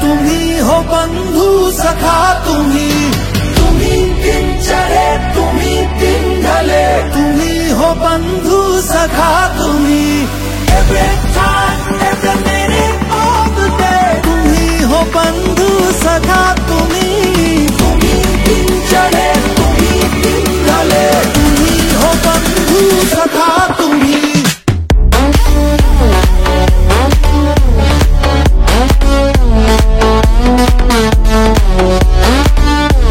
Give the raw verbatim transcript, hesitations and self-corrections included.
तुम्ही हो बंधू सखा तुम्ही, तुम्ही दिन चढ़े तुम्ही दिन ढले, तुम्ही हो बंधू सखा तुम्ही। Every time, every minute of the day, तुम्ही हो बंधू सखा